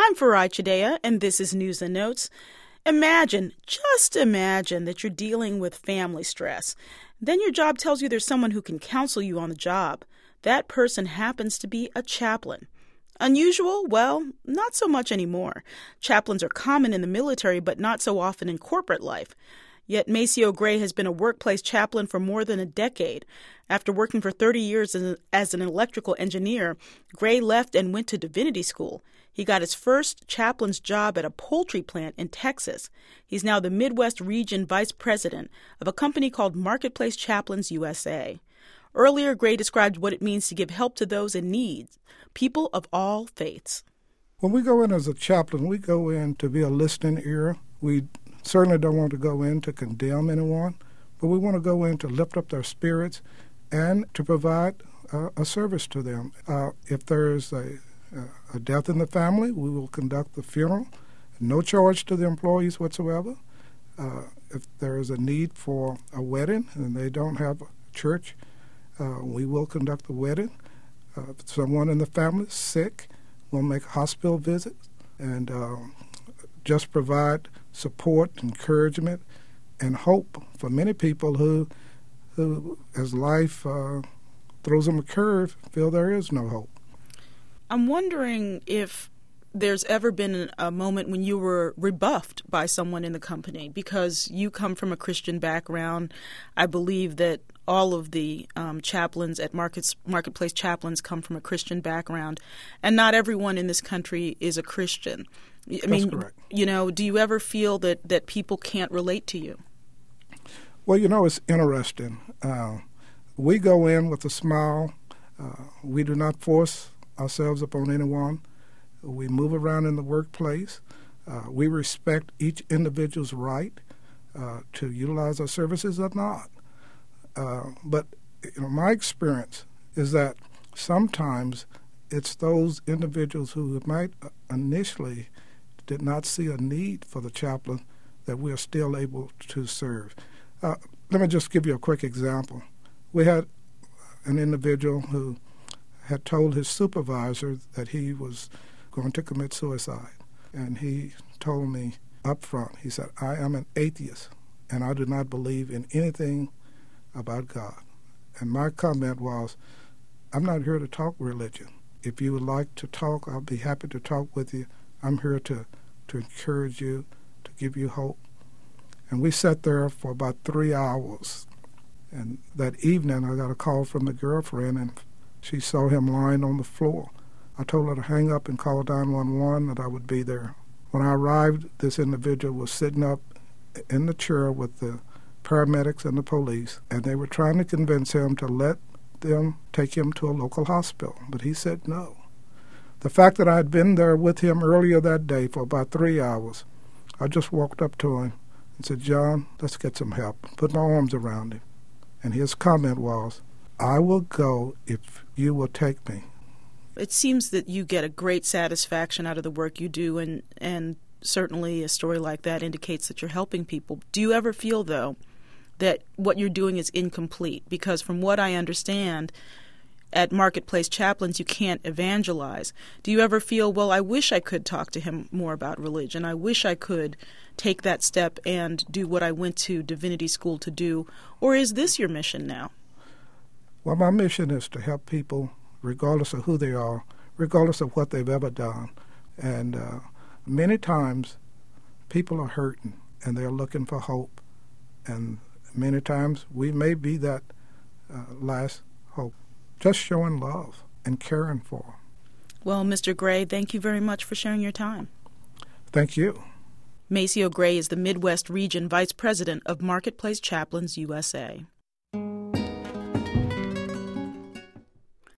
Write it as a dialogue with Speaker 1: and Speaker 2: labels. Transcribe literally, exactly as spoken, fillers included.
Speaker 1: I'm Farai Chideya, and this is News and Notes. Imagine, just imagine that you're dealing with family stress. Then your job tells you there's someone who can counsel you on the job. That person happens to be a chaplain. Unusual? Well, not so much anymore. Chaplains are common in the military, but not so often in corporate life. Yet Maceo Gray has been a workplace chaplain for more than a decade. After working for thirty years as, as an electrical engineer, Gray left and went to divinity school. He got his first chaplain's job at a poultry plant in Texas. He's now the Midwest Region Vice President of a company called Marketplace Chaplains U S A. Earlier, Gray described what it means to give help to those in need, people of all faiths.
Speaker 2: When we go in as a chaplain, we go in to be a listening ear. We certainly don't want to go in to condemn anyone, but we want to go in to lift up their spirits and to provide uh, a service to them. Uh, if there is a, a death in the family, we will conduct the funeral, no charge to the employees whatsoever. Uh, if there is a need for a wedding and they don't have a church, uh, we will conduct the wedding. Uh, if someone in the family is sick, we'll make a hospital visit and uh, just provide support, encouragement, and hope for many people who, who as life uh, throws them a curve, feel there is no hope.
Speaker 1: I'm wondering if there's ever been a moment when you were rebuffed by someone in the company, because you come from a Christian background. I believe that all of the um, chaplains at Markets, Marketplace Chaplains come from a Christian background, and not everyone in this country is a Christian. I
Speaker 2: That's
Speaker 1: mean,
Speaker 2: correct.
Speaker 1: You know, do you ever feel that, that people can't relate to you?
Speaker 2: Well, you know, it's interesting. Uh, we go in with a smile. Uh, we do not force ourselves upon anyone. We move around in the workplace. Uh, we respect each individual's right uh, to utilize our services or not. Uh, but you know, my experience is that sometimes it's those individuals who might initially did not see a need for the chaplain that we are still able to serve. Uh, let me just give you a quick example. We had an individual who had told his supervisor that he was going to commit suicide. And he told me up front, he said, I am an atheist, and I do not believe in anything about God. And my comment was, I'm not here to talk religion. If you would like to talk, I'll be happy to talk with you. I'm here to, to encourage you, to give you hope. And we sat there for about three hours. And that evening, I got a call from the girlfriend, and she saw him lying on the floor. I told her to hang up and call nine one one, that I would be there. When I arrived, this individual was sitting up in the chair with the paramedics and the police, and they were trying to convince him to let them take him to a local hospital, but he said no. The fact that I had been there with him earlier that day for about three hours, I just walked up to him and said, John, let's get some help. Put my arms around him. And his comment was, I will go if you will take me.
Speaker 1: It seems that you get a great satisfaction out of the work you do, and, and certainly a story like that indicates that you're helping people. Do you ever feel, though, that what you're doing is incomplete? Because from what I understand, at Marketplace Chaplains, you can't evangelize. Do you ever feel, well, I wish I could talk to him more about religion. I wish I could take that step and do what I went to divinity school to do. Or is this your mission now?
Speaker 2: Well, my mission is to help people regardless of who they are, regardless of what they've ever done. And uh, many times people are hurting and they're looking for hope. And many times we may be that uh, last hope. Just showing love and caring for them.
Speaker 1: Well, Mister Gray, thank you very much for sharing your time.
Speaker 2: Thank you.
Speaker 1: Maceo Gray is the Midwest Region Vice President of Marketplace Chaplains U S A.